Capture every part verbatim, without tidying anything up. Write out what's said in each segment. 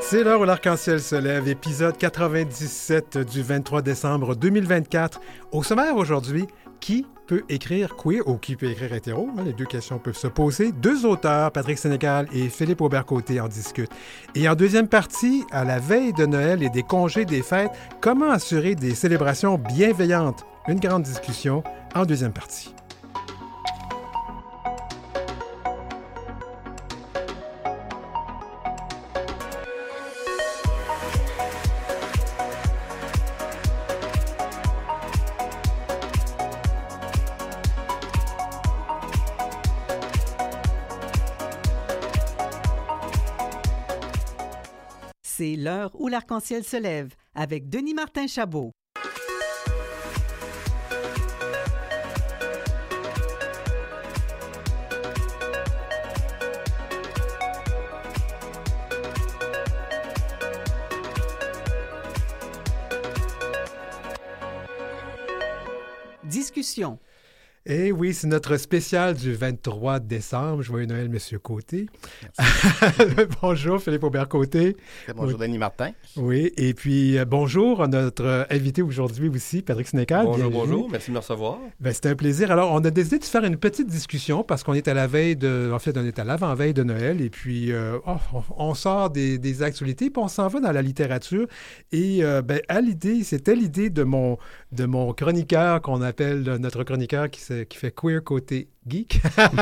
C'est l'heure où l'arc-en-ciel se lève, épisode quatre-vingt-dix-sept du vingt-trois décembre deux mille vingt-quatre. Au sommaire aujourd'hui, qui peut écrire queer ou qui peut écrire hétéro? Les deux questions peuvent se poser. Deux auteurs, Patrick Sénécal et Philippe Aubert-Côté, en discutent. Et en deuxième partie, à la veille de Noël et des congés des fêtes, comment assurer des célébrations bienveillantes? Une grande discussion en deuxième partie. C'est l'heure où l'arc-en-ciel se lève avec Denis Martin Chabot. Discussion. Eh oui, c'est notre spécial du vingt-trois décembre. Joyeux Noël, Monsieur Côté. Bonjour, Philippe Aubert-Côté. Bonjour, Denis Martin. Oui, et puis euh, bonjour à notre euh, invité aujourd'hui aussi, Patrick Sénécal. Bonjour, Bienvenue. bonjour. Merci de me recevoir. Ben, c'était un plaisir. Alors, on a décidé de faire une petite discussion parce qu'on est à la veille de... En fait, on est à l'avant-veille de Noël et puis euh, oh, on, on sort des, des actualités puis on s'en va dans la littérature. Et euh, ben, à l'idée, c'était l'idée de mon, de mon chroniqueur qu'on appelle notre chroniqueur qui, se, qui fait queer côté geek,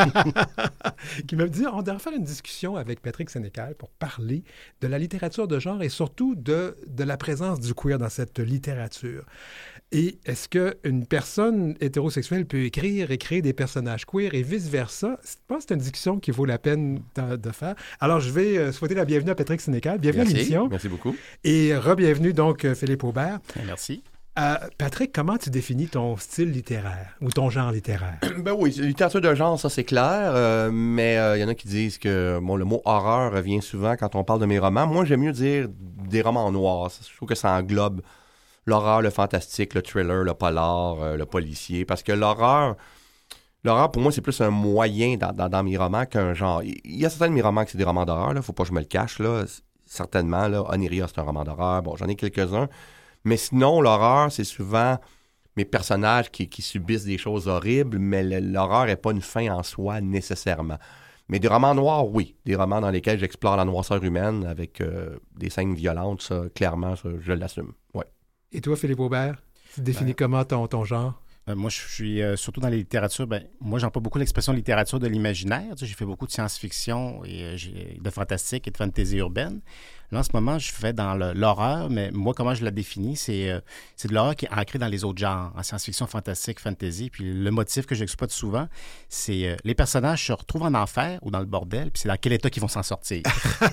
qui m'a dit on devrait faire une discussion avec Patrick Sénécal pour parler de la littérature de genre et surtout de, de la présence du queer dans cette littérature. Et est-ce qu'une personne hétérosexuelle peut écrire et créer des personnages queer et vice-versa? Je pense que c'est une discussion qui vaut la peine de, de faire. Alors, je vais euh, souhaiter la bienvenue à Patrick Sénécal. Bienvenue Merci. à l'émission. Merci beaucoup. Et re-bienvenue donc euh, Philippe Aubert. Merci. Euh, Patrick, comment tu définis ton style littéraire ou ton genre littéraire? Ben oui, littérature de genre, ça c'est clair, euh, mais il euh, y en a qui disent que bon, le mot horreur revient souvent quand on parle de mes romans. Moi, j'aime mieux dire des romans noirs. Je trouve que ça englobe l'horreur, le fantastique, le thriller, le polar, euh, le policier, parce que l'horreur, l'horreur pour moi c'est plus un moyen dans, dans, dans mes romans qu'un genre. Il y a certains de mes romans que c'est des romans d'horreur, là, faut pas que je me le cache, là. Certainement, là, Oniria c'est un roman d'horreur, bon j'en ai quelques-uns. Mais sinon, l'horreur, c'est souvent mes personnages qui, qui subissent des choses horribles, mais l'horreur n'est pas une fin en soi nécessairement. Mais des romans noirs, oui. Des romans dans lesquels j'explore la noirceur humaine avec euh, des scènes violentes, ça, clairement, ça, je l'assume. Ouais. Et toi, Philippe Aubert, tu définis ben, comment ton, ton genre? Euh, moi, je suis euh, surtout dans les littératures. Ben, moi, j'emploie beaucoup l'expression littérature de l'imaginaire. Tu sais, j'ai fait beaucoup de science-fiction et euh, j'ai, de fantastique et de fantasy urbaine. Là, en ce moment, je fais dans le, l'horreur, mais moi, comment je la définis, c'est, euh, c'est de l'horreur qui est ancrée dans les autres genres, en science-fiction, fantastique, fantasy. Puis le motif que j'exploite souvent, c'est euh, les personnages se retrouvent en enfer ou dans le bordel, puis c'est dans quel état qu'ils vont s'en sortir.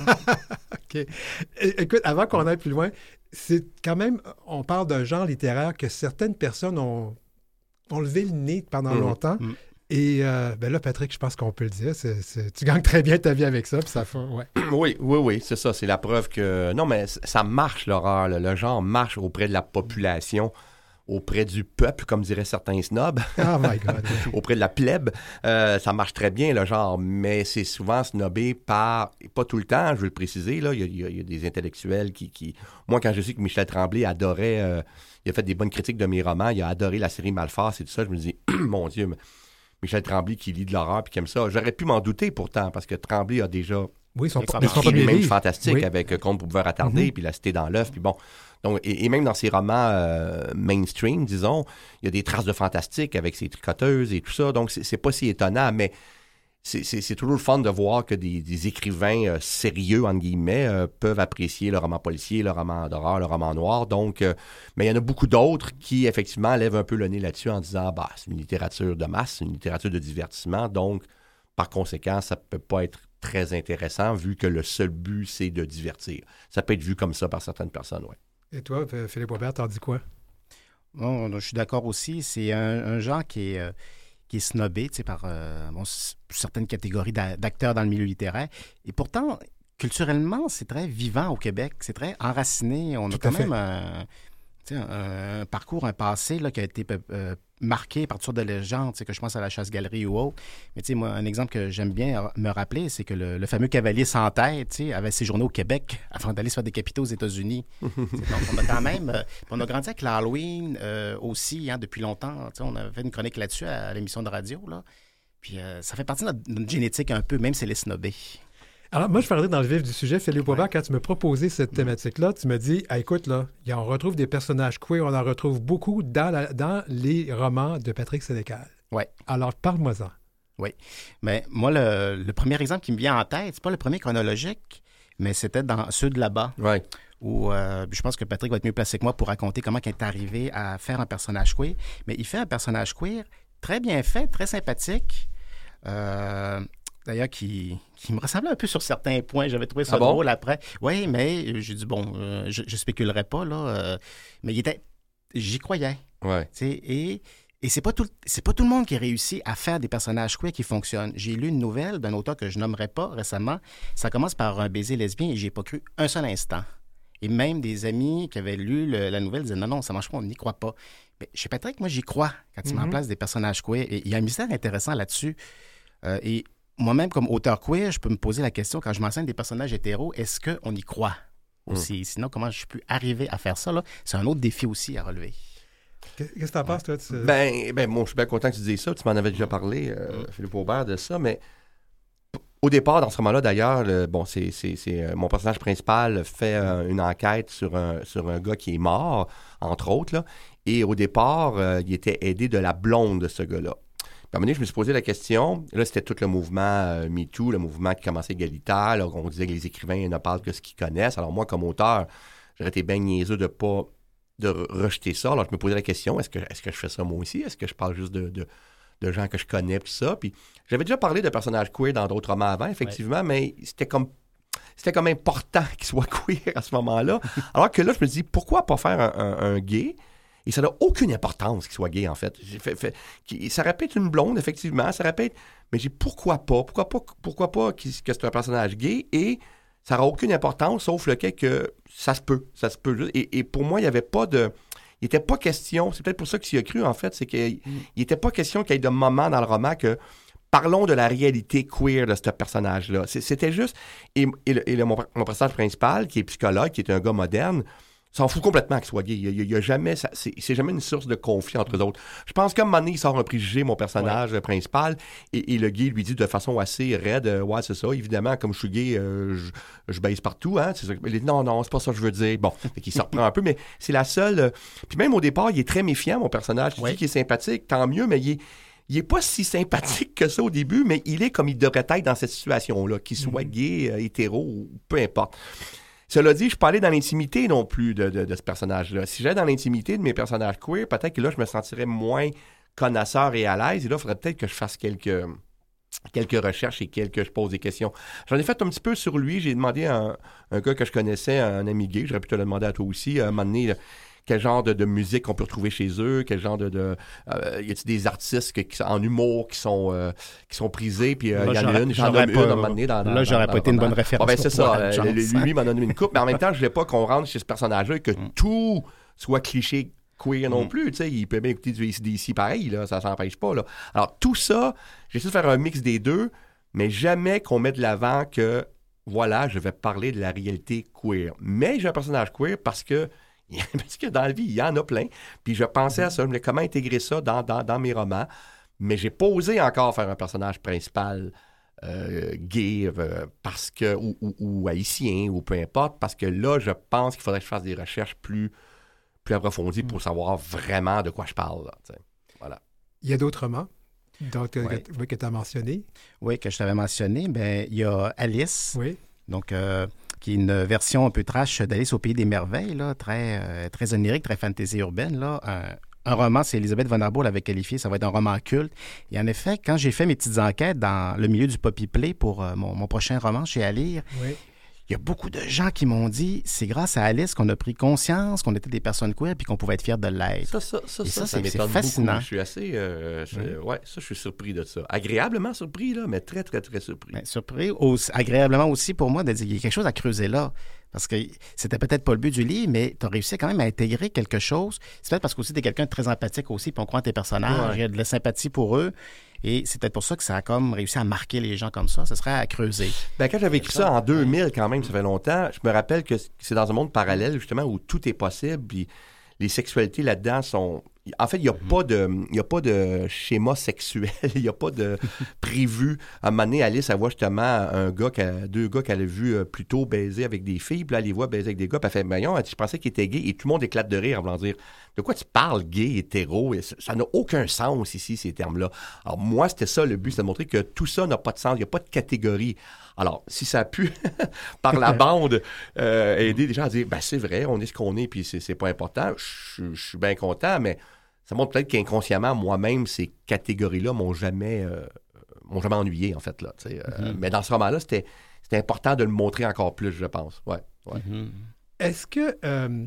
OK. Écoute, avant qu'on aille plus loin, c'est quand même, on parle d'un genre littéraire que certaines personnes ont, ont levé le nez pendant mmh. longtemps. Mmh. Et euh, ben là, Patrick, je pense qu'on peut le dire. C'est, c'est, tu gagnes très bien ta vie avec ça, puis ça fait, ouais. Oui, oui, oui, c'est ça. C'est la preuve que... Non, mais ça marche, l'horreur. Là. Le genre marche auprès de la population, auprès du peuple, comme diraient certains snobs. Oh my God. Auprès de la plèbe. Euh, ça marche très bien, le genre, mais c'est souvent snobé par... Pas tout le temps, je veux le préciser, là. Il y a, il y a, il y a des intellectuels qui, qui... Moi, quand je sais que Michel Tremblay adorait... Euh, il a fait des bonnes critiques de mes romans, il a adoré la série Malface et tout ça, je me dis, mon Dieu... Mais... Michel Tremblay qui lit de l'horreur puis qui aime ça. J'aurais pu m'en douter pourtant, parce que Tremblay a déjà oui, son, écrit son des mêmes livre. fantastiques Oui. avec euh, Conte pour pouvoir attarder, mm-hmm. puis La Cité dans l'œuf, puis bon. Donc, et, et même dans ses romans euh, mainstream, disons, il y a des traces de fantastique avec ses tricoteuses et tout ça. Donc, c'est, c'est pas si étonnant, mais c'est, c'est, c'est toujours le fun de voir que des, des écrivains euh, sérieux, entre guillemets, euh, peuvent apprécier le roman policier, le roman d'horreur, le roman noir. Donc, euh, mais il y en a beaucoup d'autres qui, effectivement, lèvent un peu le nez là-dessus en disant, bah, c'est une littérature de masse, c'est une littérature de divertissement. Donc, par conséquent, ça peut pas être très intéressant vu que le seul but, c'est de divertir. Ça peut être vu comme ça par certaines personnes, oui. Et toi, Philippe Aubert, t'en dis quoi? Bon, je suis d'accord aussi. C'est un, un genre qui est... Euh... qui est snobé par euh, bon, certaines catégories d'acteurs dans le milieu littéraire. Et pourtant, culturellement, c'est très vivant au Québec. C'est très enraciné. On Tout a quand fait. même un, tu sais, un, un parcours, un passé là, qui a été euh, marqué par toutes sortes de légendes, tu sais, que je pense à la chasse-galerie ou autre. Mais tu sais, moi, un exemple que j'aime bien me rappeler, c'est que le, le fameux cavalier sans tête, tu sais, avait séjourné au Québec avant d'aller se faire décapiter aux États-Unis. Donc, on a quand même... Euh, on a grandi avec l'Halloween euh, aussi, hein, depuis longtemps. Tu sais, on avait fait une chronique là-dessus à, à l'émission de radio, là. Puis euh, ça fait partie de notre, notre génétique un peu, même si elle est snobée. Alors, moi, je vais rentrer dans le vif du sujet. Philippe Aubert, ouais. quand tu me proposais cette thématique-là, tu me dis, ah, écoute, là, on retrouve des personnages queer, on en retrouve beaucoup dans, la, dans les romans de Patrick Sénécal. Oui. Alors, parle-moi-en. Oui. Mais moi, le, le premier exemple qui me vient en tête, c'est pas le premier chronologique, mais c'était dans ceux de là-bas. Ouais. Où euh, je pense que Patrick va être mieux placé que moi pour raconter comment il est arrivé à faire un personnage queer. Mais il fait un personnage queer très bien fait, très sympathique. Euh, D'ailleurs, qui, qui me ressemblait un peu sur certains points. J'avais trouvé ça ah bon? drôle après. Oui, mais j'ai dit, bon, euh, je ne spéculerai pas, là. Euh, mais il était... J'y croyais. Ouais. Et, et c'est pas tout, c'est pas tout le monde qui a réussi à faire des personnages queer qui fonctionnent. J'ai lu une nouvelle d'un auteur que je nommerai pas récemment. Ça commence par un baiser lesbien et j'y ai pas cru un seul instant. Et même des amis qui avaient lu le, la nouvelle disaient, non, non, ça marche pas, on n'y croit pas. Mais chez Patrick, moi, j'y crois quand il mm-hmm. met en place des personnages queer. Et il y a un mystère intéressant là-dessus. Euh, et moi-même, comme auteur queer, je peux me poser la question, quand je m'enseigne des personnages hétéros, est-ce qu'on y croit aussi? Mm. Sinon, comment je peux arriver à faire ça? Là? C'est un autre défi aussi à relever. Qu'est-ce que tu en penses, toi? Tu... Ben, ben, moi, je suis bien content que tu dises ça. Tu m'en avais déjà parlé, euh, mm. Philippe Aubert, de ça. Mais au départ, dans ce roman-là, d'ailleurs, le, bon, c'est, c'est, c'est, euh, mon personnage principal fait euh, une enquête sur un, sur un gars qui est mort, entre autres. Là, et au départ, euh, il était aidé de la blonde de ce gars-là. Puis à un moment donné, je me suis posé la question, là, c'était tout le mouvement euh, MeToo, le mouvement qui commençait égalitaire, là, on disait que les écrivains ne parlent que ce qu'ils connaissent. Alors moi, comme auteur, j'aurais été bien niaiseux de pas de rejeter ça. Alors je me posais la question, est-ce que, est-ce que je fais ça moi aussi? Est-ce que je parle juste de, de, de gens que je connais, puis ça? Puis j'avais déjà parlé de personnages queer dans d'autres romans avant, effectivement, ouais. mais c'était comme c'était comme important qu'ils soient queer à ce moment-là. Alors que là, je me dis, pourquoi pas faire un, un, un gay? Et ça n'a aucune importance qu'il soit gay, en fait. J'ai fait, fait ça répète une blonde, effectivement. Ça répète... Mais j'ai pourquoi pas? Pourquoi pas, pourquoi pas que c'est un personnage gay? Et ça n'aura aucune importance, sauf le fait que ça se peut. Ça se peut. Et, et pour moi, il n'y avait pas de... Il n'était pas question... C'est peut-être pour ça qu'il y a cru, en fait. C'est qu'il n'était pas question qu'il y ait de moment dans le roman que... Parlons de la réalité queer de ce personnage-là. C'était juste... Et, et, le, et le, mon, mon personnage principal, qui est psychologue, qui est un gars moderne... s'en fout complètement qu'il soit gay. Il y a, a jamais, ça, c'est, c'est jamais une source de conflit entre eux autres. Je pense qu'à un moment donné, il sort un préjugé, mon personnage ouais. principal, et, et le gay lui dit de façon assez raide, euh, ouais, c'est ça, évidemment, comme je suis gay, euh, je, je baise partout, hein, c'est ça. Il dit, non, non, c'est pas ça que je veux dire. Bon, fait qu'il se reprend un peu, mais c'est la seule... Euh... Puis même au départ, il est très méfiant, mon personnage. Tu ouais. dis qu'il est sympathique, tant mieux, mais il est... Il n'est pas si sympathique que ça au début, mais il est comme il devrait être dans cette situation-là, qu'il soit mm-hmm. gay, euh, hétéro, ou peu importe. Cela dit, je ne suis pas allé dans l'intimité non plus de, de, de ce personnage-là. Si j'allais dans l'intimité de mes personnages queer, peut-être que là, je me sentirais moins connaisseur et à l'aise. Et là, il faudrait peut-être que je fasse quelques, quelques recherches et quelques je pose des questions. J'en ai fait un petit peu sur lui. J'ai demandé à un, un gars que je connaissais, un ami gay, j'aurais pu te le demander à toi aussi, à un moment donné, quel genre de, de musique on peut retrouver chez eux, quel genre de... de euh, y a-t-il des artistes qui, qui, en humour qui sont, euh, qui sont prisés, puis euh, il y en a une, j'en nomme une à un moment donné. Dans, dans, là, j'aurais dans, pas dans, été une dans, bonne référence. Bon, ben, c'est ça. Euh, chance, lui, lui m'en a donné une coupe, mais en même temps, je voulais pas qu'on rentre chez ce personnage-là et que mm. tout soit cliché queer non mm. plus. Tu sais, il peut bien écouter du A C D C pareil, là, ça s'empêche pas. Là. Alors, tout ça, j'ai essayé de faire un mix des deux, mais jamais qu'on mette de l'avant que, voilà, je vais parler de la réalité queer. Mais j'ai un personnage queer parce que parce que dans la vie, il y en a plein. Puis je pensais à ça, je me disais comment intégrer ça dans, dans, dans mes romans. Mais j'ai pas osé encore faire un personnage principal euh, gay euh, parce que, ou, ou, ou haïtien, ou peu importe, parce que là, je pense qu'il faudrait que je fasse des recherches plus, plus approfondies pour savoir vraiment de quoi je parle. Là, voilà. Il y a d'autres romans donc, oui. que, que tu as mentionné. Oui, que je t'avais mentionné. Bien, il y a Alice. Oui. Donc... Euh, qui est une version un peu trash d'Alice au Pays des Merveilles, là, très, euh, très onirique, très fantasy urbaine. Là. Un, un roman, c'est Elisabeth von Arbour l'avait qualifié, ça va être un roman culte. Et en effet, quand j'ai fait mes petites enquêtes dans le milieu du poppy play pour euh, mon, mon prochain roman chez À lire, oui. il y a beaucoup de gens qui m'ont dit, c'est grâce à Alice qu'on a pris conscience qu'on était des personnes queer puis qu'on pouvait être fiers de l'être. Ça, ça, ça, Et ça, ça, ça c'est- m'étonne c'est fascinant. beaucoup. Je suis assez... euh, je- Oui. Ouais, ça, je suis surpris de ça. Agréablement surpris, là, mais très, très, très surpris. Ben, surpris, aussi- agréablement aussi pour moi de dire qu'il y a quelque chose à creuser là. Parce que c'était peut-être pas le but du livre, mais tu as réussi quand même à intégrer quelque chose. C'est peut-être parce que aussi tu es quelqu'un de très empathique aussi, puis on croit en tes personnages, Ouais. il y a de la sympathie pour eux. Et c'est peut-être pour ça que ça a comme réussi à marquer les gens comme ça. Ça serait à creuser. Ben, quand j'avais écrit ça en deux mille, quand même, ça fait longtemps, je me rappelle que c'est dans un monde parallèle, justement, où tout est possible, puis les sexualités là-dedans sont... En fait, il n'y a, pas de- il y a pas de schéma sexuel, il n'y a pas de prévu. À un moment donné, Alice, elle voit justement un gars, qu'elle- deux gars qu'elle a vus euh, plus tôt baiser avec des filles, puis là, elle les voit baiser avec des gars, puis elle fait, voyons, je pensais qu'ils étaient gays, et tout le monde éclate de rire en voulant dire, de quoi tu parles, gay, hétéro? Et ça ça n'a aucun sens ici, ces termes-là. Alors, moi, c'était ça le but, c'est de montrer que tout ça n'a pas de sens, il n'y a pas de catégorie. Alors, si ça a pu, par la bande, euh, aider des gens à dire, ben c'est vrai, on est ce qu'on est, puis c'est c'est pas important, je je suis bien content, mais ça montre peut-être qu'inconsciemment, moi-même, ces catégories-là m'ont jamais, euh, m'ont jamais ennuyé, en fait. Là, tu sais. Euh, Mhm. Mais dans ce roman-là, c'était, c'était important de le montrer encore plus, je pense. Ouais, ouais. Mhm. Est-ce que euh,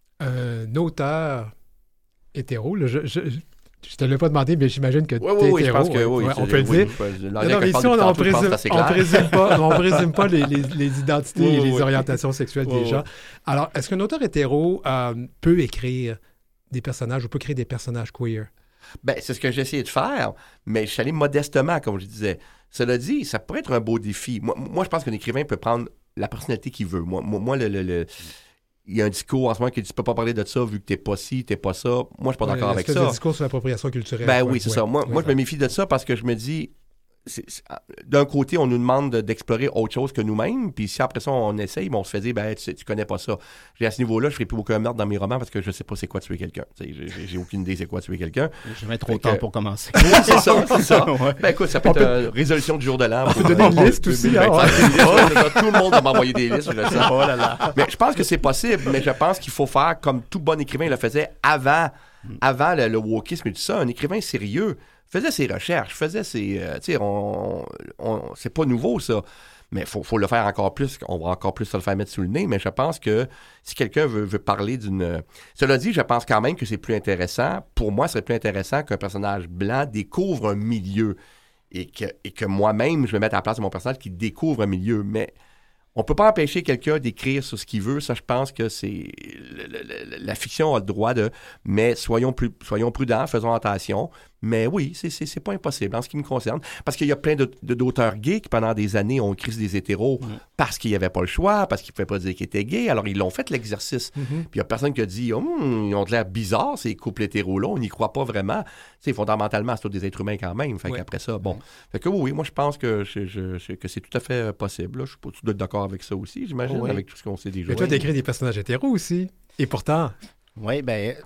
un auteur hétéro, là, je, je, je te l'ai pas demandé, mais j'imagine que Oui, tu es oui, oui, je hétéro. pense que ouais. oui. Ouais, c'est- on peut le oui, dire. je- Non, l'anglais non, que mais je parle ici, on, depuis on tantôt, je pense que présume, c'est on clair. présume pas, on présume pas les, les- les identités Oui, et oui, les oui. orientations sexuelles Oui, des oui. gens. Alors, est-ce qu'un auteur hétéro euh, peut écrire des personnages ou peut créer des personnages queer? Ben, c'est ce que j'ai essayé de faire, mais je suis allé modestement, comme je disais. Cela dit, ça pourrait être un beau défi. Moi, moi je pense qu'un écrivain peut prendre la personnalité qu'il veut. Moi, moi, moi, le, le- le- il y a un discours en ce moment qui dit tu peux pas parler de ça vu que t'es pas ci, t'es pas ça. Moi, je suis pas d'accord Ouais, avec l'espèce ça. de discours sur l'appropriation culturelle. Ben ouais, oui, c'est ouais, ça. Moi, ouais. moi, je me méfie de ça parce que je me dis, c'est- c'est- d'un côté, on nous demande de- d'explorer autre chose que nous-mêmes, puis si après ça, on essaye, ben, on se fait dire, ben, tu, tu connais pas ça. J'ai à ce niveau-là, je ferai plus aucun meurtre dans mes romans parce que je sais pas c'est quoi tuer quelqu'un. Tu sais, J'ai j'ai- j'ai aucune idée c'est quoi tuer quelqu'un. J'ai jamais trop Fait de temps que- pour commencer. Oui, c'est ça, c'est ça. Ouais. Ben écoute, ça peut être une résolution du jour de l'an. On peut donner une liste aussi, hein, Tout le monde va m'envoyer des listes, je le sens. Oh là là. Mais je pense que c'est possible, mais je pense qu'il faut faire comme tout bon écrivain le faisait avant, avant le, le wokisme et tout ça. Un écrivain sérieux faisait ses recherches, faisait ses... euh, tu sais, on, on- c'est pas nouveau, ça. Mais il faut, faut le faire encore plus. On va encore plus se le faire mettre sous le nez. Mais je pense que si quelqu'un veut, veut parler d'une... Cela dit, je pense quand même que c'est plus intéressant. Pour moi, ce serait plus intéressant qu'un personnage blanc découvre un milieu et que, et que moi-même, je me mette à la place de mon personnage qui découvre un milieu. Mais on peut pas empêcher quelqu'un d'écrire sur ce qu'il veut. Ça, je pense que c'est... le- le- le- la fiction a le droit de... Mais soyons, plus, soyons prudents, faisons attention. Mais oui, c'est, c'est, c'est pas impossible en ce qui me concerne. Parce qu'il y a plein de, de- d'auteurs gays qui, pendant des années, ont écrit sur des hétéros Mm. parce qu'ils n'avaient pas le choix, parce qu'ils ne pouvaient pas dire qu'ils étaient gays. Alors, ils l'ont fait, l'exercice. Mhm. Puis il n'y a personne qui a dit oh, hum, ils ont de l'air bizarres, ces couples hétéros-là, on n'y croit pas vraiment. Tu sais, fondamentalement, c'est tous des êtres humains quand même. Fait Ouais. qu'après ça, bon. Fait que oui, oui, moi, je pense que, je, je- je- que c'est tout à fait euh, possible. Là. Je suis pas, tu dois être d'accord avec ça aussi, j'imagine, Oui. avec tout ce qu'on sait déjà. Mais toi, tu écris des personnages hétéros aussi. Et pourtant, Oui, bien,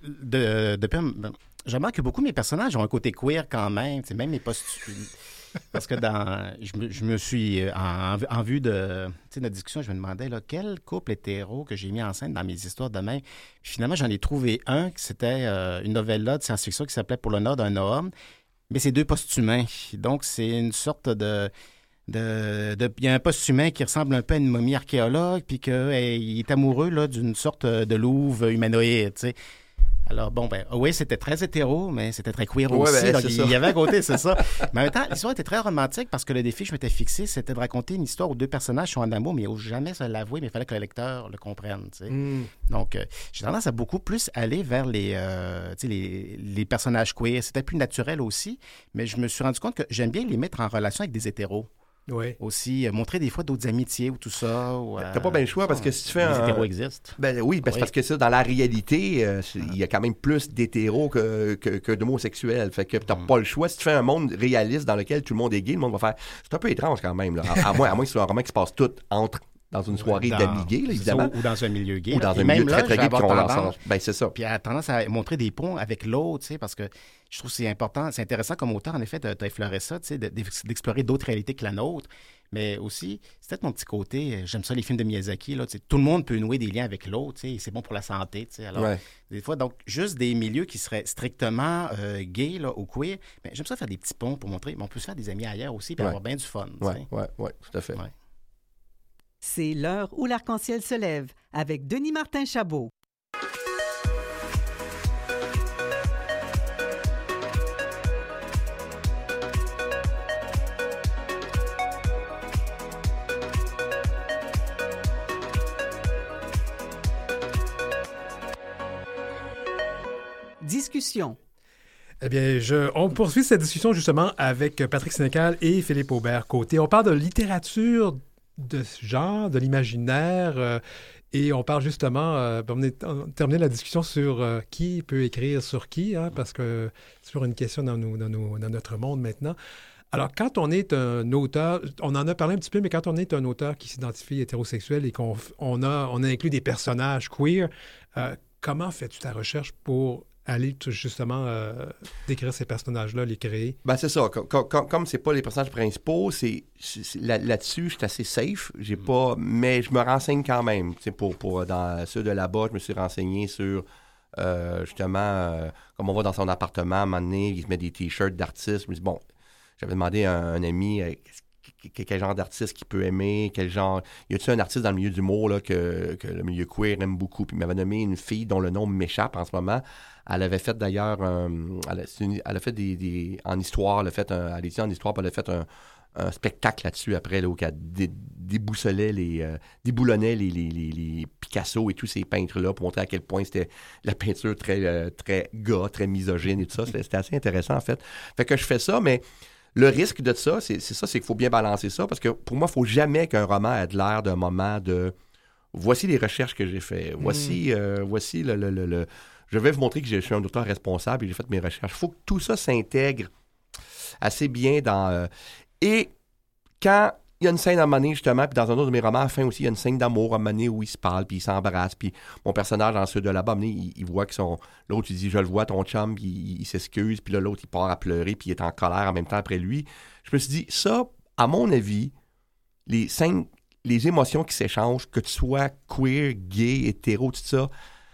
de, depuis. ben, je remarque que beaucoup de mes personnages ont un côté queer quand même, tu sais, même mes postules. Parce que dans, je, me, je me suis, euh, en, en vue de tu sais, notre discussion, je me demandais là, quel couple hétéro que j'ai mis en scène dans mes histoires de même. Puis finalement, j'en ai trouvé un, qui c'était euh, une novella de science-fiction qui s'appelait Pour l'honneur d'un homme. Mais c'est deux post-humains. Donc, c'est une sorte de. de, de- il y a un post-humain qui ressemble un peu à une momie archéologue, puis qu'il est amoureux là, d'une sorte de louve humanoïde, tu sais. Alors, bon, ben, oui, c'était très hétéro, mais c'était très queer Ouais, aussi. ben, donc, c'est il ça. y avait à côté, c'est ça. Mais en même temps, l'histoire était très romantique parce que le défi que je m'étais fixé, c'était de raconter une histoire où deux personnages sont en amour, mais ils n'osent jamais se l'avouer, mais il fallait que le lecteur le comprenne, tu sais. hmm, Donc, euh, j'ai tendance à beaucoup plus aller vers les, euh, tu sais, les, les personnages queer. C'était plus naturel aussi, mais je me suis rendu compte que j'aime bien les mettre en relation avec des hétéros. ouais. Aussi, euh, montrer des fois d'autres amitiés ou tout ça. Ou, T'as pas bien le choix parce que si tu fais les un- hétéros existent. Ben oui, parce, Oui. parce que ça, dans la réalité, euh, c'est- il y a quand même plus d'hétéros que, que, que d'homosexuels. Fait que t'as Mm. pas le choix. Si tu fais un monde réaliste dans lequel tout le monde est gay, le monde va faire... C'est un peu étrange quand même. Là. À, à moins, à moins que ce soit un roman qui se passe tout entre dans une soirée Dans- d'amis gays, là, c'est ça, évidemment. Ou dans un milieu gay. Ou là. dans Et un même milieu là, très, très je vais gay, puis avoir qu'on tendance- l'ensemble. Ben c'est ça. Puis elle a tendance à montrer des ponts avec l'autre, tu sais, parce que je trouve que c'est important, c'est intéressant comme auteur, en effet, de d'effleurer ça, tu sais, de- d'explorer d'autres réalités que la nôtre. Mais aussi, c'est peut-être mon petit côté, j'aime ça les films de Miyazaki, là, tu sais, tout le monde peut nouer des liens avec l'autre, tu sais, et c'est bon pour la santé, tu sais. Alors, Ouais. des fois, donc, juste des milieux qui seraient strictement euh, gays, là, ou queer, mais j'aime ça faire des petits ponts pour montrer, mais on peut se faire des amis ailleurs aussi, puis Ouais. avoir bien du fun, tu Ouais, sais. ouais, ouais, tout à fait. Ouais. C'est l'heure où l'arc-en-ciel se lève avec Denis Martin-Chabot. Discussion. Eh bien, je, on poursuit cette discussion justement avec Patrick Sénécal et Philippe Aubert-Côté. On parle de littérature de ce genre, de l'imaginaire, euh, et on parle justement, euh, on a terminé la discussion sur euh, qui peut écrire sur qui, hein, parce que c'est toujours une question dans, nos, dans, nos, dans notre monde maintenant. Alors, quand on est un auteur, on en a parlé un petit peu, mais quand on est un auteur qui s'identifie hétérosexuel et qu'on on a, on a inclus des personnages queer, euh, comment fais-tu ta recherche pour aller justement euh, décrire ces personnages-là, les créer? Ben c'est ça. Com- com- comme c'est pas les personnages principaux, c'est, c'est, c'est là- là-dessus, je suis assez safe. J'ai pas, mais je me renseigne quand même. Tu sais, pour, pour dans ceux de là-bas, je me suis renseigné sur euh, justement, euh, comme on va dans son appartement, à un moment donné, il se met des t-shirts d'artistes. Je me dis bon, j'avais demandé à un, un ami euh, quel, quel genre d'artiste qu'il peut aimer, quel genre. Y a-t-il un artiste dans le milieu du mot là que, que le milieu queer aime beaucoup? Puis il m'avait nommé une fille dont le nom m'échappe en ce moment. Elle avait fait d'ailleurs, un, elle, a, une, elle a fait des, des, en histoire, elle a fait un, elle était en histoire, puis elle a fait un, un spectacle là-dessus après, là, où elle dé, déboussolait les, euh, déboulonnait les, les, les, les Picasso et tous ces peintres-là pour montrer à quel point c'était la peinture très, euh, très gars, très misogyne et tout ça. C'était, c'était assez intéressant, en fait. Fait que je fais ça, mais le risque de ça, c'est, c'est ça, c'est qu'il faut bien balancer ça, parce que pour moi, il ne faut jamais qu'un roman ait de l'air d'un moment de voici les recherches que j'ai faites, voici, mm. euh, voici le, le, le, le je vais vous montrer que je suis un auteur responsable et j'ai fait mes recherches. Il faut que tout ça s'intègre assez bien dans... Euh, et quand il y a une scène à un moment donné, justement, puis dans un autre de mes romans, à la fin aussi, il y a une scène d'amour à un moment donné où ils se parlent, puis ils s'embrassent, puis mon personnage, dans ceux de là-bas, à un moment donné, il, il voit que son... L'autre, il dit « Je le vois, ton chum », puis il, il s'excuse, puis là, l'autre, il part à pleurer, puis il est en colère en même temps après lui. Je me suis dit, ça, à mon avis, les scènes, les émotions qui s'échangent, que tu sois queer, gay, hétéro, tout ça...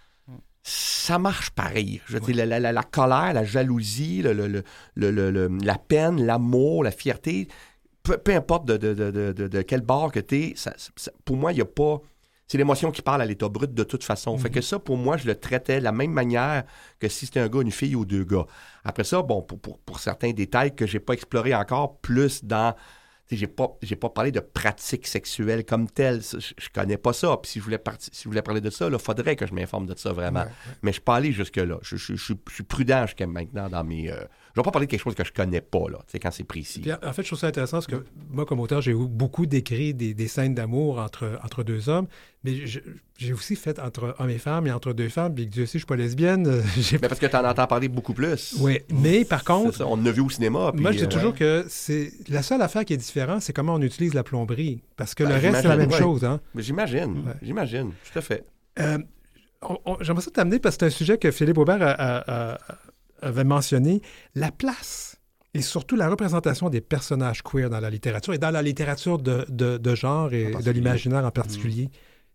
ça marche pareil. Je veux dire, la, la, la colère, la jalousie, le, le, le, le, le, la peine, l'amour, la fierté, peu, peu importe de, de, de, de, de quel bord que tu es, ça, ça, pour moi, il n'y a pas... C'est l'émotion qui parle à l'état brut de toute façon. Mm-hmm. Fait que ça, pour moi, je le traitais de la même manière que si c'était un gars, une fille ou deux gars. Après ça, bon, pour, pour, pour certains détails que je n'ai pas explorés encore, plus dans... J'ai pas, j'ai pas parlé de pratiques sexuelles comme telles. Je, je connais pas ça. Puis si je voulais, par- si je voulais parler de ça, il faudrait que je m'informe de ça vraiment. Ouais, ouais. Mais je ne suis pas allé jusque-là. Je, je, je, je suis prudent jusqu'à maintenant dans mes... Euh... Je ne vais pas parler de quelque chose que je connais pas, là, quand c'est précis. Puis, en fait, je trouve ça intéressant parce que moi, comme auteur, j'ai beaucoup décrit des, des scènes d'amour entre, entre deux hommes, mais je, j'ai aussi fait entre hommes et femmes et entre deux femmes, puis Dieu sait, je ne suis pas lesbienne. J'ai... Mais parce que tu en entends parler beaucoup plus. Oui, mais par contre... Ça, on en a vu au cinéma. Puis, moi, je dis euh, toujours ouais. que c'est la seule affaire qui est différente, c'est comment on utilise la plomberie. Parce que ben, le reste, c'est la même ouais. chose. Hein? Mais j'imagine, ouais. j'imagine, tout à fait. Euh, on, on, j'aimerais ça t'amener, parce que c'est un sujet que Philippe Aubert a, a, a, avait mentionné, la place et surtout la représentation des personnages queer dans la littérature et dans la littérature de, de, de genre et de l'imaginaire en particulier.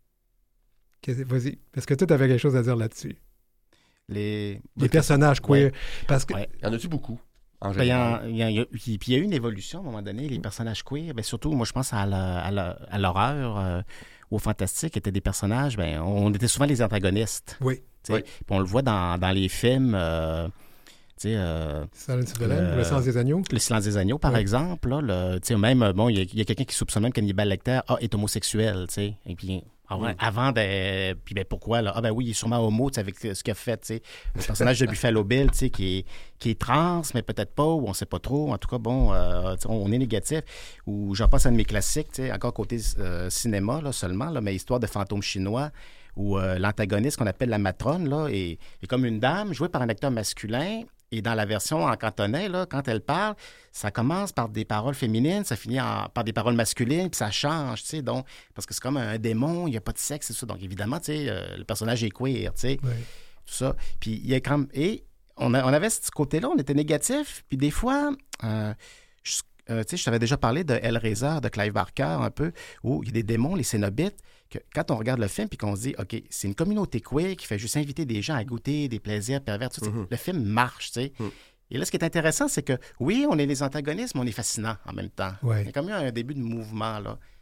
Mmh. Vas-y, est-ce que tu avais quelque chose à dire là-dessus? Les, les personnages queer. Ouais. Parce que... ouais. Y en a-tu beaucoup? En ben, y a, y a, y a, puis il y a eu une évolution à un moment donné, les personnages queer. Ben, surtout, moi, je pense à, la, à, la, à l'horreur, euh, au fantastique, étaient des personnages, ben, on était souvent les antagonistes. Oui. oui. Puis on le voit dans, dans les films... Euh, Euh, le, le silence des agneaux. Le silence des agneaux, par oui. exemple. Là, le, même, bon, il y, y a quelqu'un qui soupçonne même qu'Hannibal Lecter ah, est homosexuel. T'sais. Et puis, ah, ouais, oui. avant de. Puis, ben, pourquoi? Là? Ah, ben oui, il est sûrement homo avec ce qu'il a fait. T'sais. Le personnage de Buffalo Bill, qui est, qui est trans, mais peut-être pas, ou on ne sait pas trop. En tout cas, bon, euh, on est négatif. Ou j'en passe à un de mes classiques, encore côté euh, cinéma là, seulement, là, mais histoire de fantôme chinois. Où euh, l'antagoniste qu'on appelle la matrone là, est, est comme une dame jouée par un acteur masculin. Et dans la version en cantonais, là, quand elle parle, ça commence par des paroles féminines, ça finit en, par des paroles masculines, puis ça change, tu sais, donc, parce que c'est comme un démon, il n'y a pas de sexe, et tout ça. Donc, évidemment, tu sais, euh, le personnage est queer, tu sais, oui. tout ça. Puis, il y a quand même... Et on, a, on avait ce côté-là, on était négatif, puis des fois... Euh, je, euh, tu sais, je t'avais déjà parlé de Hellraiser, de Clive Barker, un peu, où il y a des démons, les Cénobites, que quand on regarde le film puis qu'on se dit, OK, c'est une communauté queer qui fait juste inviter des gens à goûter des plaisirs pervers, tout mm-hmm. le film marche, tu sais. Mm. Et là, ce qui est intéressant, c'est que, oui, on est les antagonistes, mais on est fascinants en même temps. Ouais. Il y a comme eu un début de mouvement, là.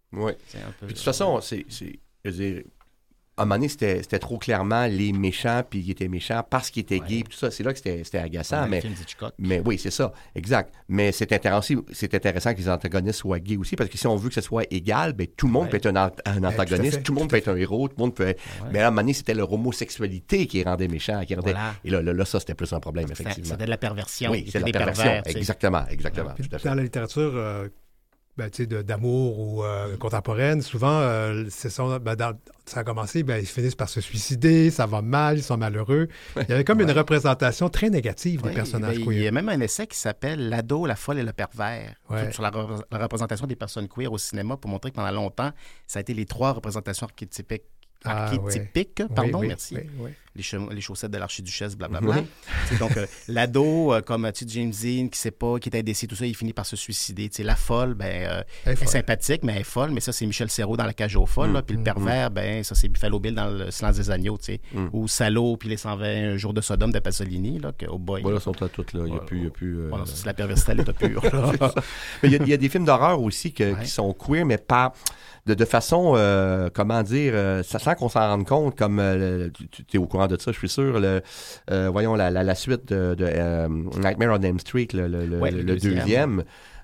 Oui. C'est un peu, Puis de toute façon, c'est, c'est, je veux dire, à un moment donné, c'était, c'était trop clairement les méchants, puis ils étaient méchants parce qu'ils étaient Ouais. gays, puis tout ça. C'est là que c'était, c'était agaçant. Dans mais, le film d'Hitchcock. mais oui, c'est ça, exact. Mais c'est intéressant, c'est intéressant que les antagonistes soient gays aussi, parce que si on veut que ce soit égal, ben, tout le monde Ouais. peut être un, an- un antagoniste, fait, tout le monde peut être un héros, tout le monde peut être... Ouais. Mais à un moment donné, c'était leur homosexualité qui rendait méchant. Qui rendait... Voilà. Et là, là, là, ça, c'était plus un problème, C'était effectivement. c'était de la perversion. Oui, Ils c'est de étaient la des perversion. pervers, tu sais. Exactement, exactement. Puis Tout à fait. dans la littérature euh, ben, tu sais, de- d'amour ou euh, contemporaine, souvent, euh, c'est ça, ben, dans- ça a commencé, ben, ils finissent par se suicider, ça va mal, ils sont malheureux. Il y avait comme une représentation très négative des Oui, personnages ben, il y queer. a même un essai qui s'appelle L'ado, la folle et le pervers, Ouais. sur- sur la, re- la représentation des personnes queer au cinéma pour montrer que pendant longtemps, ça a été les trois représentations archétypiques. Ah, archétypiques, Oui, pardon, oui, merci. oui, oui. Les, che- les chaussettes de l'archiduchesse, blablabla. Oui. Tu sais, donc, euh, l'ado, euh, comme tu sais, James Dean, qui sait pas, qui est indécis, tout ça, il finit par se suicider. Tu sais, la folle, ben, euh, Elle est elle est folle. sympathique, mais elle est folle. Mais ça, c'est Michel Serrault dans La Cage aux folles. là. Puis le pervers, ben, ça, c'est Buffalo Bill dans Le Silence des agneaux, tu sais. Mm. Ou Salaud, puis Les cent vingt jours de Sodome de Pasolini, là, que, oh boy. Voilà, sont là toutes, là. Il n'y a Ouais, plus... il y a plus euh, Voilà, ça, c'est la perversité à l'état pur. là. Mais il y, a- il y a des films d'horreur aussi que- Ouais. qui sont queer, mais pas de, de façon, euh, comment dire, euh, ça- sans qu'on s'en rende compte, comme euh, tu tu es au courant de ça, je suis sûr. Le, euh, voyons, la, la, la suite de, de euh, Nightmare on Elm Street, le, le, le- Ouais, le le deuxième. deuxième,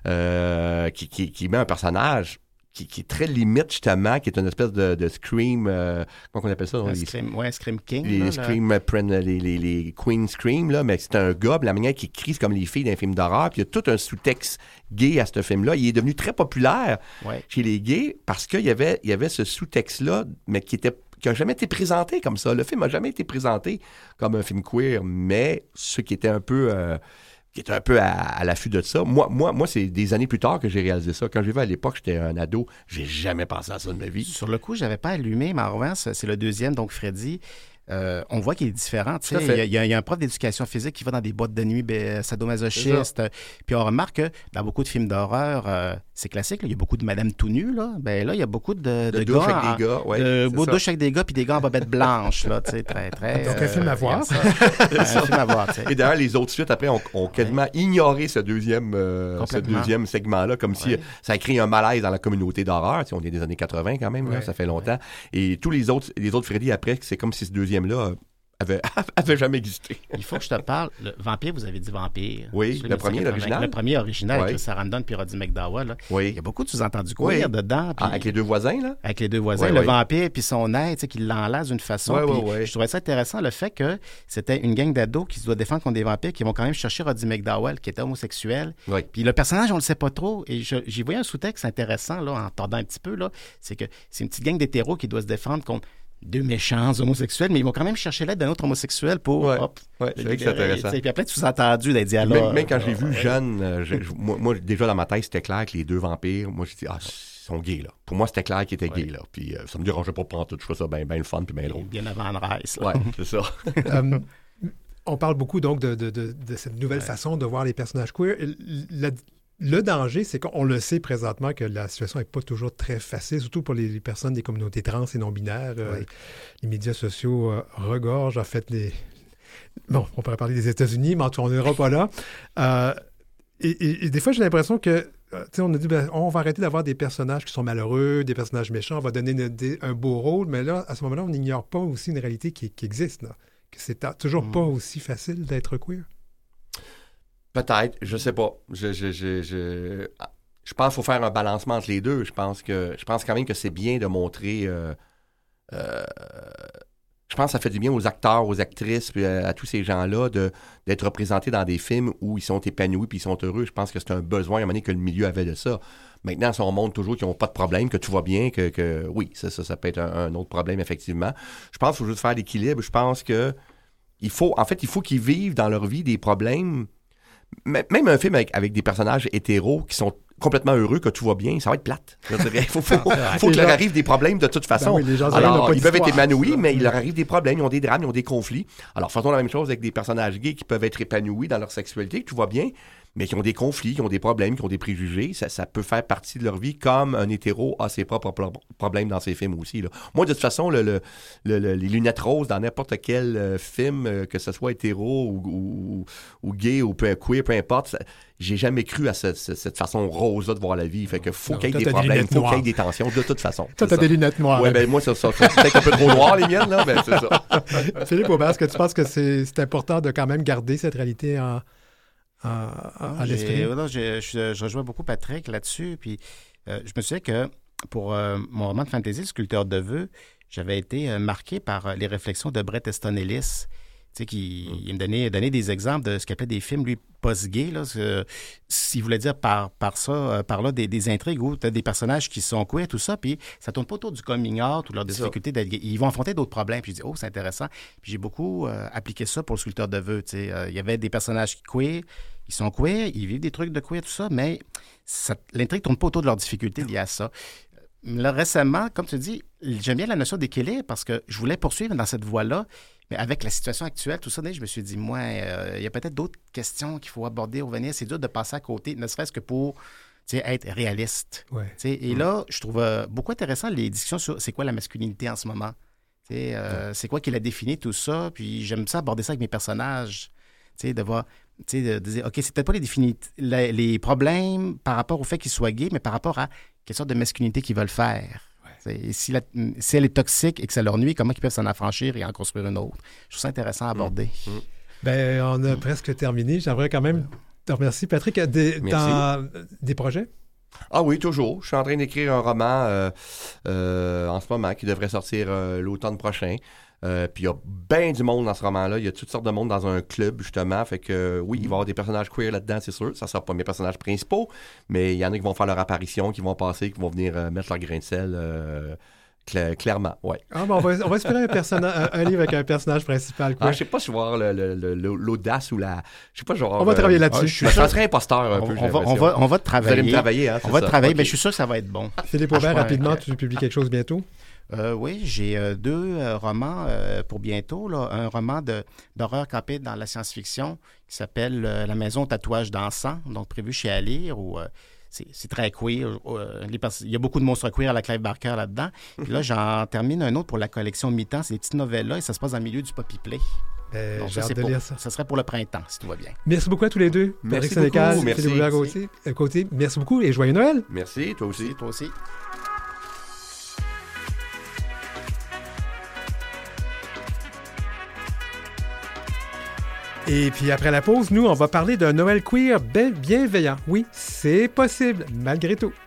euh, qui, qui, qui met un personnage qui, qui est très limite, justement, qui est une espèce de, de Scream, euh, comment on appelle ça? Un les- Scream, ouais, un Scream King. les là, là. Scream, euh, prennent les, les, les Queen Scream, là, mais c'est un gars, puis la manière qu'il crie, c'est comme les filles d'un film d'horreur, puis il y a tout un sous-texte gay à ce film-là. Il est devenu très populaire Ouais. chez les gays parce qu'il y avait, il y avait ce sous-texte-là, mais qui était qui n'a jamais été présenté comme ça. Le film n'a jamais été présenté comme un film queer, mais ceux qui étaient un peu... euh, qui était un peu à, à l'affût de ça. Moi, moi, moi, c'est des années plus tard que j'ai réalisé ça. Quand j'ai vu à l'époque, j'étais un ado, j'ai jamais pensé à ça de ma vie. Sur le coup, je n'avais pas allumé, mais en revanche, c'est le deuxième, donc Freddy. Euh, on voit qu'il est différent. tu Tout à sais. fait. Il y, a- il y a- il y a un prof d'éducation physique qui va dans des boîtes de nuit ben, sadomasochistes. Puis on remarque que dans beaucoup de films d'horreur, euh, c'est classique, là, il y a beaucoup de madame tout nues. Là. Ben, là, il y a beaucoup de, De de douche gars. avec en- des gars, ouais, de c'est beaux ça. douches avec des gars, puis des gars en bobette blanche. Là, tu sais, très, très, Donc, un film à voir. regarde ça. un film à voir. tu sais. Et d'ailleurs, les autres suites, après, ont, ont quasiment ignoré ce deuxième, euh, ce Complètement. deuxième segment-là, comme si Ouais. euh, ça a créé un malaise dans la communauté d'horreur. Tu sais, on est des années quatre-vingts quand même, là, Ouais. ça fait longtemps. Et tous les autres, les autres Freddy, après, c'est comme si ce deuxième-là euh, avait, avait jamais existé. Il faut que je te parle. Le Vampire, vous avez dit Vampire. Oui, Celui le de premier, mille neuf cent quatre-vingt. l'original. Le premier original Oui. avec Chris Sarandon puis Roddy McDowell. là. Oui. Il y a beaucoup de sous-entendus Oui. queer dedans. puis- Ah, avec les deux voisins, là? avec les deux voisins, Ouais, le ouais. vampire puis son aide, tu sais, qui l'enlace d'une façon. Ouais, puis ouais, ouais. Je trouvais ça intéressant, le fait que c'était une gang d'ados qui se doit défendre contre des vampires, qui vont quand même chercher Roddy McDowell, qui était homosexuel. Oui. Puis le personnage, on le sait pas trop. Et je- j'y voyais un sous-texte intéressant, là, en tordant un petit peu, là. C'est que c'est une petite gang d'hétéros qui doit se défendre contre deux méchants homosexuels, mais ils vont quand même chercher l'aide d'un autre homosexuel pour, Ouais. hop, Ouais, le c'est vrai que c'est libérer, intéressant. tu sais. Puis après, tu sous-entendus des dialogues. Même, même quand je l'ai vu Ouais. jeune, euh, je- je- moi, moi, déjà dans ma tête, c'était clair que les deux vampires, moi, j'ai dit, ah, ils sont gays, là. Pour moi, c'était clair qu'ils étaient Ouais. gays, là. Puis euh, ça me dérangeait pas pour tout. Je trouvais ça bien ben le fun puis bien drôle. Bien avant Anne Rice, là. Ouais, c'est ça. Euh, on parle beaucoup donc de, de- de- de cette nouvelle façon de voir les personnages queer. Le, le danger, c'est qu'on le sait présentement que la situation n'est pas toujours très facile, surtout pour les, les personnes des communautés trans et non-binaires. Euh, Oui. les médias sociaux euh, regorgent, en fait, les... Bon, on pourrait parler des États-Unis, mais en tout cas, on n'ira pas là. Euh, et, et- et des fois, j'ai l'impression que, euh, tu sais, on a dit, ben, on va arrêter d'avoir des personnages qui sont malheureux, des personnages méchants, on va donner une- des- un beau rôle, mais là, à ce moment-là, on n'ignore pas aussi une réalité qui, qui existe, là. Que c'est ta- toujours Mm. pas aussi facile d'être queer. Peut-être, je sais pas. Je, je, je, je, je pense qu'il faut faire un balancement entre les deux. Je pense que je pense quand même que c'est bien de montrer. euh, euh, je pense que ça fait du bien aux acteurs, aux actrices, puis à, à tous ces gens-là de, d'être représentés dans des films où ils sont épanouis puis ils sont heureux. Je pense que c'est un besoin à un moment donné que le milieu avait de ça. Maintenant, si on montre toujours qu'ils n'ont pas de problème, que tout va bien, que, que oui, ça, ça, ça peut être un, un autre problème, effectivement. Je pense qu'il faut juste faire l'équilibre. Je pense que il faut, en fait, il faut qu'ils vivent dans leur vie des problèmes. Même un film avec, avec des personnages hétéros qui sont complètement heureux, que tout va bien, ça va être plate. Je dirais. Il faut, faut, faut qu'il leur arrive des problèmes de toute façon. Ben oui, les gens, Alors, n'ont pas ils peuvent être d'histoire. épanouis, mais il leur arrive des problèmes, ils ont des drames, ils ont des conflits. Alors, faisons la même chose avec des personnages gays qui peuvent être épanouis dans leur sexualité, que tout va bien, mais qui ont des conflits, qui ont des problèmes, qui ont des préjugés. Ça, ça peut faire partie de leur vie, comme un hétéro a ses propres pro- problèmes dans ses films aussi. Là. Moi, de toute façon, le, le, le, le, les lunettes roses dans n'importe quel euh, film, euh, que ce soit hétéro ou, ou, ou gay ou peu, queer, peu importe, ça, j'ai jamais cru à cette, cette, cette façon rose-là de voir la vie. Fait que faut non, qu'il y ait des des problèmes, faut noires. qu'il y ait des tensions, de toute façon. Toi, t'as des lunettes noires. Ouais, ben moi, ça, ça, ça, c'est peut-être un peu trop noir, les miennes, là, mais c'est ça. Philippe Aubert, est-ce que tu penses que c'est, c'est important de quand même garder cette réalité en, en, en, à l'esprit? J'ai, non, j'ai, je, je rejoins beaucoup Patrick là-dessus. Puis euh, je me souviens que pour euh, mon roman de fantasy, Le sculpteur de vœux, j'avais été euh, marqué par euh, les réflexions de Bret Easton Ellis. Tu sais, qui mm. il me donnait, donnait des exemples de ce qu'il appelait des films, lui, post-gay, là. Ce, s'il voulait dire par, par ça, euh, par là, des, des intrigues où tu as des personnages qui sont queer, tout ça, puis ça tourne pas autour du coming out ou leur difficulté d'être gay. Ils vont affronter d'autres problèmes. Puis je dis, oh, c'est intéressant. Puis j'ai beaucoup euh, appliqué ça pour Le sculpteur de vœux. Tu sais, euh, il y avait des personnages queer, ils sont queer, ils vivent des trucs de queer, tout ça, mais ça, l'intrigue tourne pas autour de leurs difficultés liées à ça. Là, récemment, comme tu dis, j'aime bien la notion d'équilibre parce que je voulais poursuivre dans cette voie-là, mais avec la situation actuelle, tout ça, je me suis dit, moi, euh, il y a peut-être d'autres questions qu'il faut aborder au venir. C'est dur de passer à côté, ne serait-ce que pour être réaliste. Ouais. Et mmh. là, je trouve euh, beaucoup intéressant les discussions sur c'est quoi la masculinité en ce moment. Euh, c'est quoi qui l'a défini, tout ça. Puis j'aime ça aborder ça avec mes personnages. De voir, de, de dire, OK, c'est peut-être pas les, défini- les, les problèmes par rapport au fait qu'ils soient gays, mais par rapport à quelle sorte de masculinité qu'ils veulent faire. Ouais. Si, la, si elle est toxique et que ça leur nuit, comment ils peuvent s'en affranchir et en construire une autre? Je trouve ça intéressant à aborder. Mmh. Mmh. Ben, on a mmh. presque terminé. J'aimerais quand même te remercier, Patrick. Des, dans des projets? Ah oui, toujours. Je suis en train d'écrire un roman euh, euh, en ce moment qui devrait sortir euh, l'automne prochain. Euh, puis il y a bien du monde dans ce roman-là. Il y a toutes sortes de monde dans un club, justement. Fait que euh, oui, il va y avoir des personnages queer là-dedans, c'est sûr. Ça ne sera pas mes personnages principaux, mais il y en a qui vont faire leur apparition, qui vont passer, qui vont venir euh, mettre leur grain de sel. Euh, cla- clairement, ouais. Ah, ben on va, on va espérer un, personnage, un, un livre avec un personnage principal. Ah, je sais pas si je vais avoir le, le, le, l'audace ou la... Je sais pas, genre... On va euh, travailler là-dessus. Ah, je suis ça serait imposteur un on, peu, on, va, on, va, on va travailler. Vous allez me travailler, hein, On va ça. travailler, okay. mais je suis sûr que ça va être bon. Philippe Aubert, rapidement, tu publies quelque chose bientôt? Euh, oui, j'ai euh, deux euh, romans euh, pour bientôt. Là. Un roman de, d'horreur campé dans la science-fiction qui s'appelle euh, La maison au tatouage d'encens, donc prévu chez Alire, où euh, c'est, c'est très queer. Euh, les pers- il y a beaucoup de monstres queer à la Clive Barker là-dedans. Puis là, j'en termine un autre pour la collection Mi-temps. C'est des petites novellas et ça se passe dans le milieu du poppy play. Euh, donc, j'ai ça, hâte c'est de pour, lire ça. Ça serait pour le printemps, si tout va bien. Merci beaucoup à tous les deux. Merci Patrick Sénécal, beaucoup. Philippe Aubert Côté, Côté. Merci beaucoup et joyeux Noël. Merci, toi aussi. Merci, toi aussi. Et puis après la pause, nous, on va parler d'un Noël queer bienveillant. Oui, c'est possible, malgré tout.